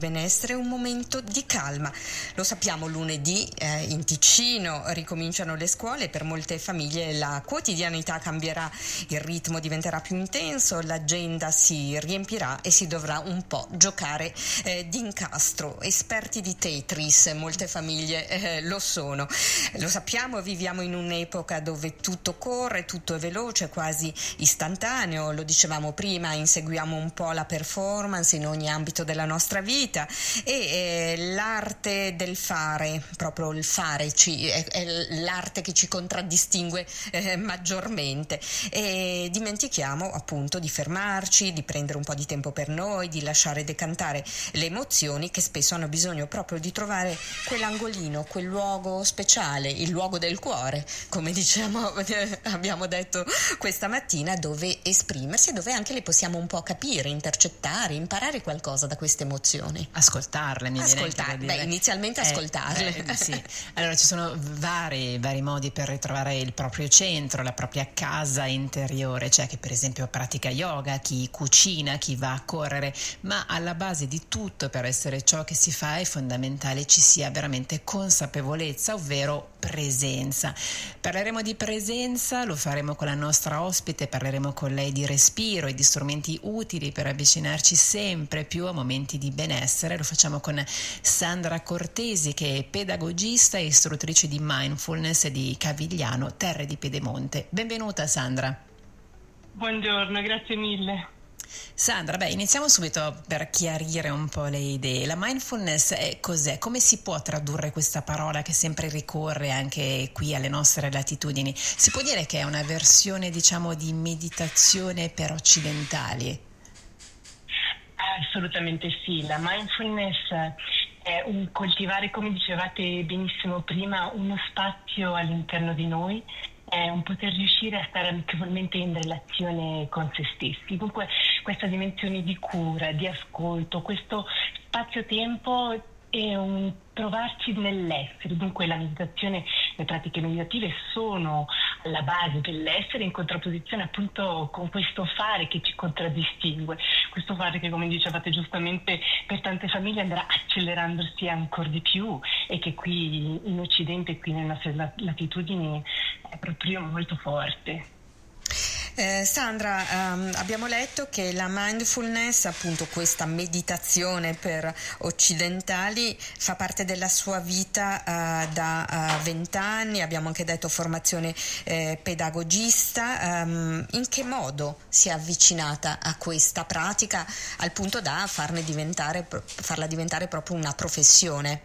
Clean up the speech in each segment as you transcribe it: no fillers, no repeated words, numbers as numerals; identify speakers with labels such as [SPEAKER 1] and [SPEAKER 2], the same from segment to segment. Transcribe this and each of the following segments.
[SPEAKER 1] Benessere, un momento di calma. Lo sappiamo, lunedì in Ticino ricominciano le scuole, per molte famiglie la quotidianità cambierà, il ritmo diventerà più intenso, l'agenda si riempirà e si dovrà un po' giocare d'incastro. Esperti di Tetris, molte famiglie lo sono. Lo sappiamo, viviamo in un'epoca dove tutto corre, tutto è veloce, quasi istantaneo, lo dicevamo prima, inseguiamo un po' la performance in ogni ambito della nostra vita. E l'arte del fare, proprio il fare è l'arte che ci contraddistingue maggiormente, e dimentichiamo appunto di fermarci, di prendere un po' di tempo per noi, di lasciare decantare le emozioni che spesso hanno bisogno proprio di trovare quell'angolino, quel luogo speciale, il luogo del cuore, come diciamo, abbiamo detto questa mattina, dove esprimersi e dove anche le possiamo un po' capire, intercettare, imparare qualcosa da queste emozioni.
[SPEAKER 2] Ascoltarle, mi viene anche da dire.
[SPEAKER 1] Inizialmente ascoltarle.
[SPEAKER 2] Sì. Allora ci sono vari modi per ritrovare il proprio centro, la propria casa interiore. C'è chi per esempio pratica yoga, chi cucina, chi va a correre, ma alla base di tutto, per essere ciò che si fa, è fondamentale ci sia veramente consapevolezza, ovvero presenza. Parleremo di presenza, lo faremo con la nostra ospite, parleremo con lei di respiro e di strumenti utili per avvicinarci sempre più a momenti di benessere. Lo facciamo con Sandra Cortesi, che è pedagogista e istruttrice di mindfulness di Cavigliano, Terre di Piedemonte. Benvenuta Sandra.
[SPEAKER 3] Buongiorno, grazie mille.
[SPEAKER 2] Sandra, iniziamo subito per chiarire un po' le idee. La mindfulness è cos'è? Come si può tradurre questa parola che sempre ricorre anche qui alle nostre latitudini? Si può dire che è una versione, diciamo, di meditazione per occidentali?
[SPEAKER 3] Assolutamente sì, la mindfulness è un coltivare, come dicevate benissimo prima, uno spazio all'interno di noi, è un poter riuscire a stare amichevolmente in relazione con se stessi. Dunque questa dimensione di cura, di ascolto, questo spazio-tempo è un trovarci nell'essere. Dunque la meditazione, le pratiche meditative sono alla base dell'essere, in contrapposizione appunto con questo fare che ci contraddistingue, questo fare che, come dicevate giustamente, per tante famiglie andrà accelerandosi ancora di più e che qui in Occidente, qui nelle nostre latitudini, è proprio molto forte.
[SPEAKER 1] Sandra, abbiamo letto che la mindfulness, appunto questa meditazione per occidentali, fa parte della sua vita da 20 anni, abbiamo anche detto formazione pedagogista. In che modo si è avvicinata a questa pratica al punto da farla diventare proprio una professione?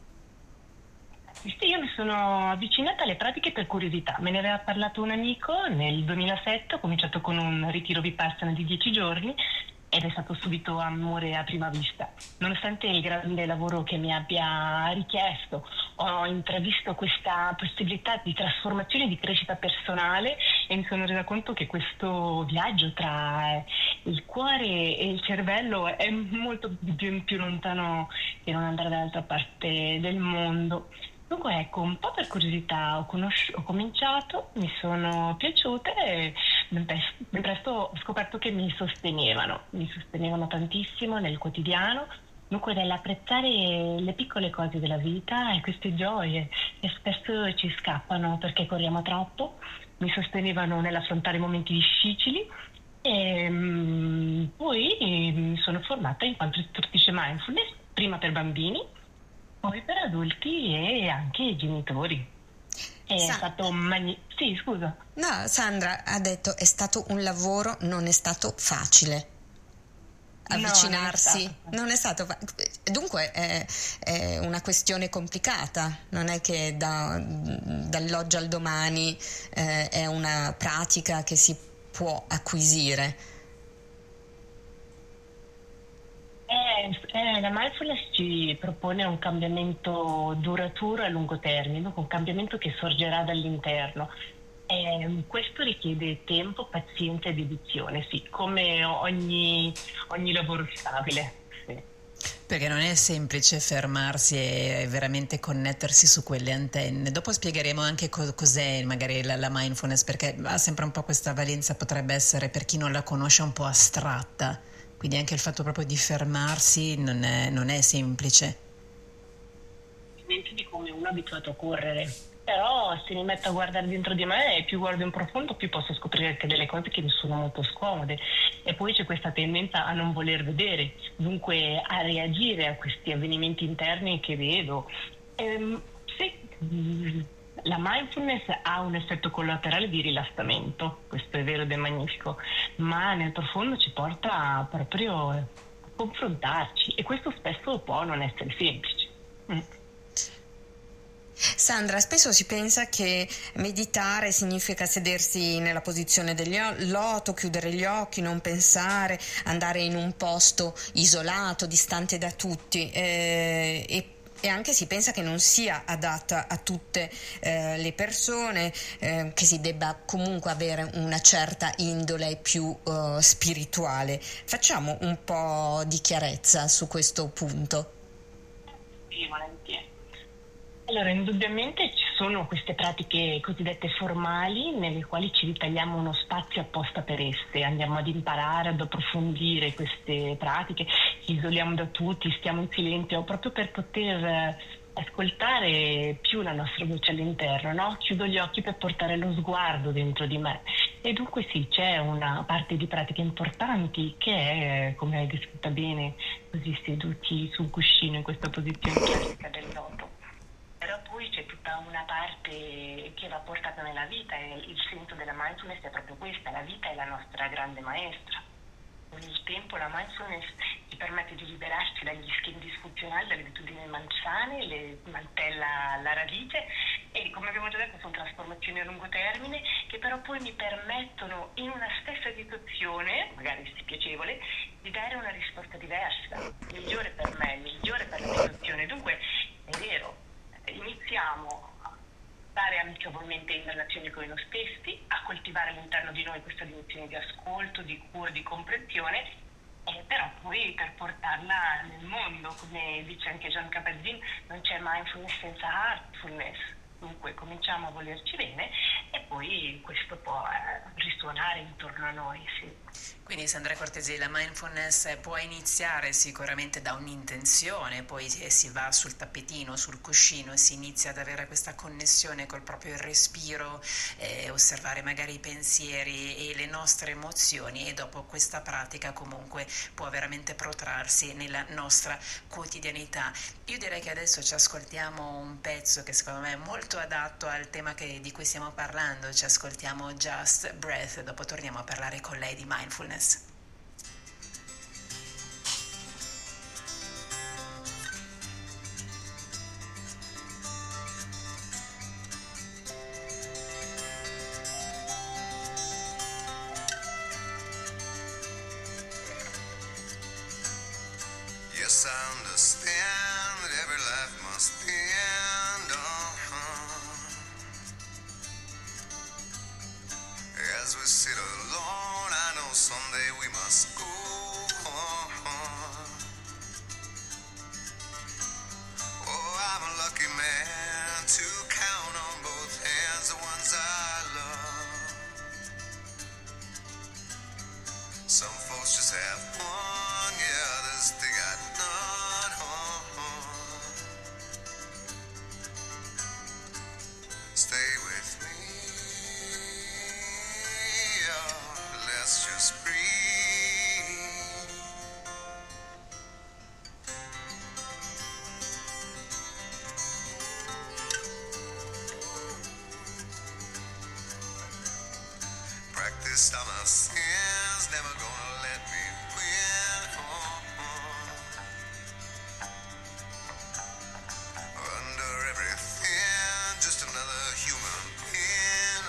[SPEAKER 3] Sì, io mi sono avvicinata alle pratiche per curiosità. Me ne aveva parlato un amico nel 2007, ho cominciato con un ritiro Vipassana di 10 giorni ed è stato subito amore a prima vista. Nonostante il grande lavoro che mi abbia richiesto, ho intravisto questa possibilità di trasformazione e di crescita personale e mi sono resa conto che questo viaggio tra il cuore e il cervello è molto più lontano che non andare dall'altra parte del mondo. Dunque ecco, un po' per curiosità ho cominciato, mi sono piaciute e ben presto ho scoperto che mi sostenevano tantissimo nel quotidiano, dunque nell'apprezzare le piccole cose della vita e queste gioie che spesso ci scappano perché corriamo troppo, mi sostenevano nell'affrontare momenti difficili e poi mi sono formata in quanto istruttrice mindfulness, prima per bambini, poi per adulti e anche genitori. È stato Sì, scusa.
[SPEAKER 1] No, Sandra ha detto è stato un lavoro, non è stato facile. Avvicinarsi non è stato dunque è una questione complicata, non è che dall'oggi al domani è una pratica che si può acquisire.
[SPEAKER 3] La mindfulness ci propone un cambiamento duraturo a lungo termine, un cambiamento che sorgerà dall'interno. Questo richiede tempo, pazienza e dedizione, sì, come ogni lavoro stabile. Sì.
[SPEAKER 2] Perché non è semplice fermarsi e veramente connettersi su quelle antenne. Dopo spiegheremo anche cos'è magari la mindfulness, perché ha sempre un po' questa valenza, potrebbe essere per chi non la conosce un po' astratta. Quindi anche il fatto proprio di fermarsi non è semplice.
[SPEAKER 3] Di come uno è abituato a correre. Però se mi metto a guardare dentro di me e più guardo in profondo, più posso scoprire anche delle cose che mi sono molto scomode. E poi c'è questa tendenza a non voler vedere, dunque a reagire a questi avvenimenti interni che vedo. Sì, la mindfulness ha un effetto collaterale di rilassamento, questo è vero ed è magnifico, ma nel profondo ci porta proprio a confrontarci e questo spesso può non essere semplice.
[SPEAKER 1] Sandra, spesso si pensa che meditare significa sedersi nella posizione del loto, chiudere gli occhi, non pensare, andare in un posto isolato, distante da tutti e anche si pensa che non sia adatta a tutte le persone, che si debba comunque avere una certa indole più spirituale. Facciamo un po' di chiarezza su questo punto.
[SPEAKER 3] Sì, volentieri. Allora, indubbiamente ci sono queste pratiche cosiddette formali nelle quali ci ritagliamo uno spazio apposta per esse, andiamo ad imparare, ad approfondire queste pratiche, ci isoliamo da tutti, stiamo in silenzio proprio per poter ascoltare più la nostra voce all'interno, no? Chiudo gli occhi per portare lo sguardo dentro di me. E dunque sì, c'è una parte di pratiche importanti che è, come hai descritta bene, così seduti sul cuscino in questa posizione classica del loto. Però poi c'è tutta una parte che va portata nella vita e il senso della mindfulness è proprio questa, la vita è la nostra grande maestra. Con il tempo la mindfulness ci permette di liberarci dagli schemi disfunzionali, dalle abitudini malsane, le mantella alla radice e come abbiamo già detto sono trasformazioni a lungo termine che però poi mi permettono in una stessa situazione, magari spiacevole, di dare una risposta diversa, migliore per me, migliore per la situazione. Dunque è vero, iniziamo a stare amichevolmente in relazione con noi stessi, a coltivare all'interno di noi questa dimensione di ascolto, di cura, di comprensione, però poi per portarla nel mondo, come dice anche Jon Kabat-Zinn, non c'è mindfulness senza heartfulness. Dunque cominciamo a volerci bene e poi questo può risuonare intorno a noi, sì.
[SPEAKER 2] Quindi Sandra Cortesi, la mindfulness può iniziare sicuramente da un'intenzione, poi si va sul tappetino, sul cuscino e si inizia ad avere questa connessione col proprio respiro, osservare magari i pensieri e le nostre emozioni e dopo questa pratica comunque può veramente protrarsi nella nostra quotidianità. Io direi che adesso ci ascoltiamo un pezzo che secondo me è molto adatto al tema di cui stiamo parlando, ci ascoltiamo Just Breath, dopo torniamo a parlare con lei di mindfulness.
[SPEAKER 4] Yes, I understand that every life must end. As we sit alone, I know someday we must go on. Oh, I'm a lucky man to count on both hands the ones I love. Some folks just have one, yeah, others they got none. Stay with me, oh, let's just breathe. Practiced on my sins, never gonna let me win. Under everything, just another human being.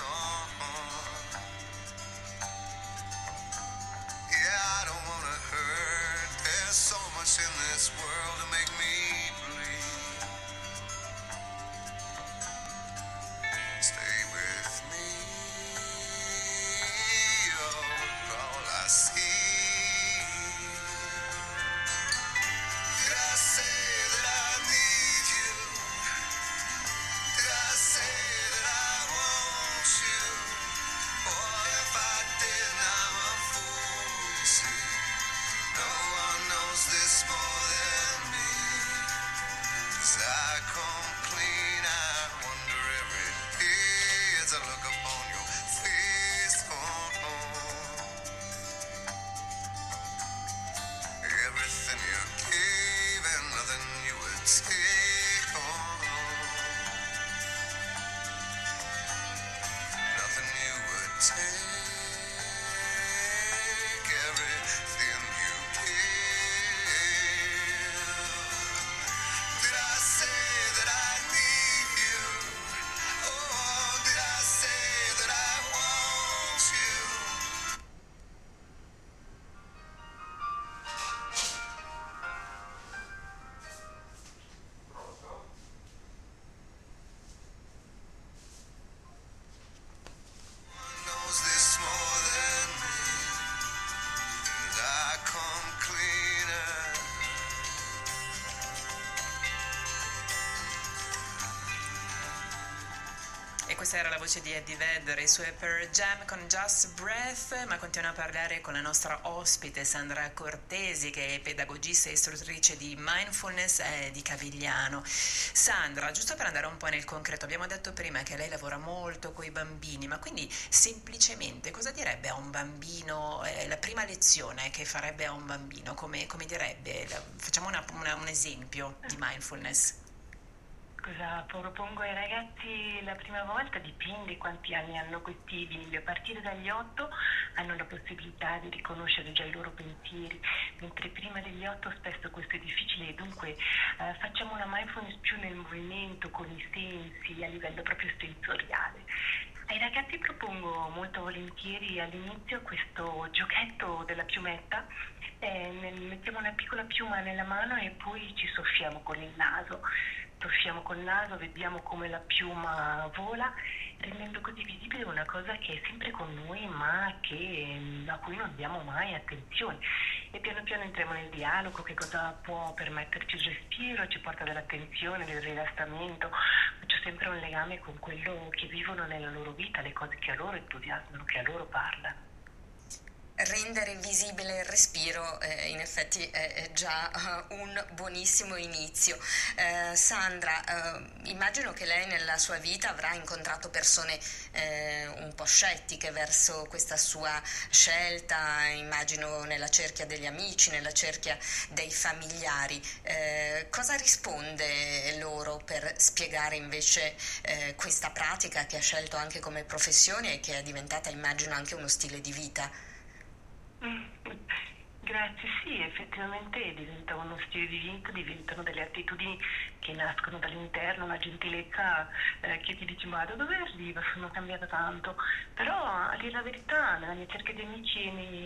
[SPEAKER 4] Yeah, I don't wanna hurt. There's so much in this world to make me bleed. Stay with me. All I see. Did I say that I need you? Did I say that I want you? Or if I did, I'm a fool. See, no,
[SPEAKER 2] questa era la voce di Eddie Vedder, i suoi Pearl Jam con Just Breath, ma continuiamo a parlare con la nostra ospite Sandra Cortesi, che è pedagogista e istruttrice di mindfulness di Cavigliano. Sandra, giusto per andare un po' nel concreto, abbiamo detto prima che lei lavora molto con i bambini, ma quindi semplicemente cosa direbbe a un bambino, la prima lezione che farebbe a un bambino, come direbbe? Facciamo un esempio di mindfulness.
[SPEAKER 3] Cosa propongo ai ragazzi la prima volta? Dipende quanti anni hanno questi bimbi. A partire dagli 8 hanno la possibilità di riconoscere già i loro pensieri, mentre prima degli 8 spesso questo è difficile e dunque facciamo una mindfulness più nel movimento, con i sensi, a livello proprio sensoriale. Ai ragazzi propongo molto volentieri all'inizio questo giochetto della piumetta. Mettiamo una piccola piuma nella mano e poi ci soffiamo con il naso. Soffiamo col naso, vediamo come la piuma vola, rendendo così visibile una cosa che è sempre con noi ma a cui non diamo mai attenzione. E piano piano entriamo nel dialogo, che cosa può permetterci il respiro, ci porta dell'attenzione, del rilassamento. Faccio sempre un legame con quello che vivono nella loro vita, le cose che a loro entusiasmano, che a loro parlano.
[SPEAKER 1] Rendere visibile il respiro in effetti è già un buonissimo inizio. Sandra, immagino che lei nella sua vita avrà incontrato persone un po' scettiche verso questa sua scelta, immagino nella cerchia degli amici, nella cerchia dei familiari. Cosa risponde loro per spiegare invece questa pratica che ha scelto anche come professione e che è diventata, immagino, anche uno stile di vita?
[SPEAKER 3] Grazie, sì, effettivamente diventa uno stile di vita, diventano delle attitudini che nascono dall'interno, una gentilezza che ti dici ma da dove arriva, sono cambiata tanto, però a dire la verità nella mia cerchia di amici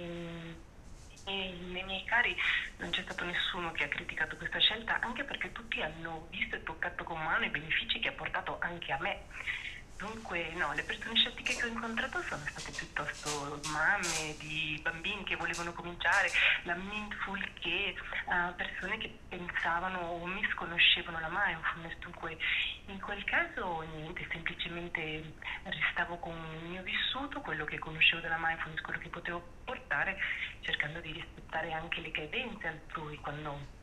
[SPEAKER 3] nei miei cari non c'è stato nessuno che ha criticato questa scelta, anche perché tutti hanno visto e toccato con mano i benefici che ha portato anche a me. Dunque, no, le persone scettiche che ho incontrato sono state piuttosto mamme di bambini che volevano cominciare, la mindful, che persone che pensavano o misconoscevano la mindfulness. Dunque, in quel caso niente, semplicemente restavo con il mio vissuto, quello che conoscevo della mindfulness, quello che potevo portare, cercando di rispettare anche le credenze altrui quando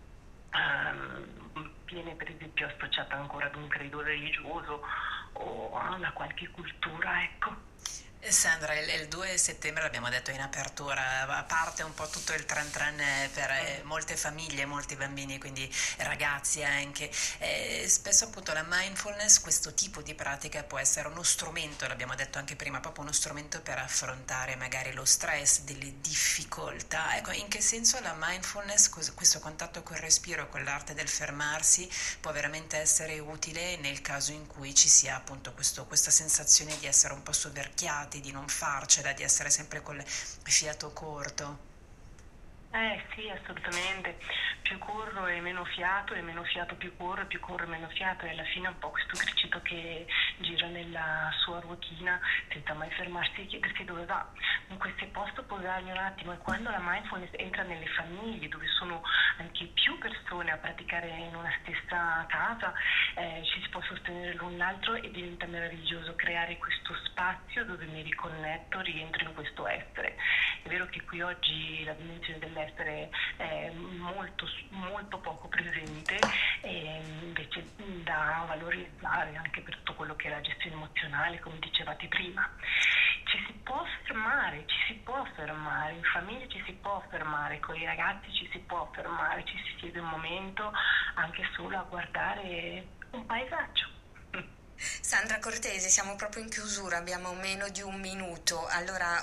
[SPEAKER 3] viene per esempio associata ancora ad un credo religioso o a una qualche cultura, ecco.
[SPEAKER 2] Sandra, il 2 settembre l'abbiamo detto in apertura, parte un po' tutto il tran tran per molte famiglie, molti bambini, quindi ragazzi anche. Spesso appunto la mindfulness, questo tipo di pratica può essere uno strumento, l'abbiamo detto anche prima, proprio uno strumento per affrontare magari lo stress, delle difficoltà. Ecco, in che senso la mindfulness, questo contatto col respiro, con l'arte del fermarsi, può veramente essere utile nel caso in cui ci sia appunto questa sensazione di essere un po' soverchiati, di non farcela, di essere sempre col fiato corto?
[SPEAKER 3] Sì, assolutamente. Più corro e meno fiato più corro e meno fiato, e alla fine è un po' questo criceto che gira nella sua ruotina senza mai fermarsi e chiedersi dove va. Dunque, se posso posarmi un attimo, e quando la mindfulness entra nelle famiglie dove sono anche più persone a praticare in una stessa casa, ci si può sostenere l'un l'altro e diventa meraviglioso creare questo spazio dove mi riconnetto, rientro in questo essere. È vero che qui oggi la dimensione dell'essere è molto, molto poco presente, e invece da valorizzare anche per tutto quello che è la gestione emozionale, come dicevate prima. Ci si può fermare, in famiglia ci si può fermare, con i ragazzi ci si può fermare, ci si siede un momento anche solo a guardare un paesaggio.
[SPEAKER 1] Sandra Cortesi, siamo proprio in chiusura, abbiamo meno di un minuto. Allora,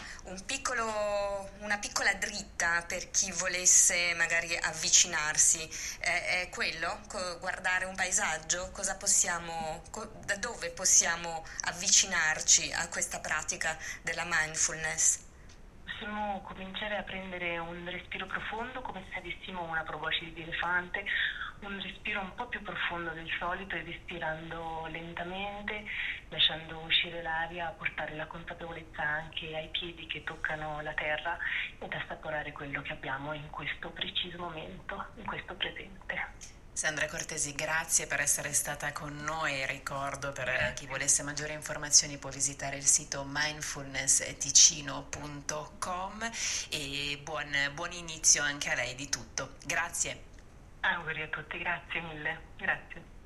[SPEAKER 1] una piccola dritta per chi volesse magari avvicinarsi, è quello? Guardare un paesaggio? Da dove possiamo avvicinarci a questa pratica della mindfulness?
[SPEAKER 3] Possiamo cominciare a prendere un respiro profondo, come se avessimo una proboscide di elefante, un respiro un po' più profondo del solito, ed espirando lentamente, lasciando uscire l'aria, portare la consapevolezza anche ai piedi che toccano la terra, ed assaporare quello che abbiamo in questo preciso momento, in questo presente.
[SPEAKER 2] Sandra Cortesi, grazie per essere stata con noi. Ricordo, per chi volesse maggiori informazioni, può visitare il sito mindfulnessticino.com, e buon inizio anche a lei di tutto. Grazie.
[SPEAKER 3] Auguri a tutti, grazie mille. Grazie.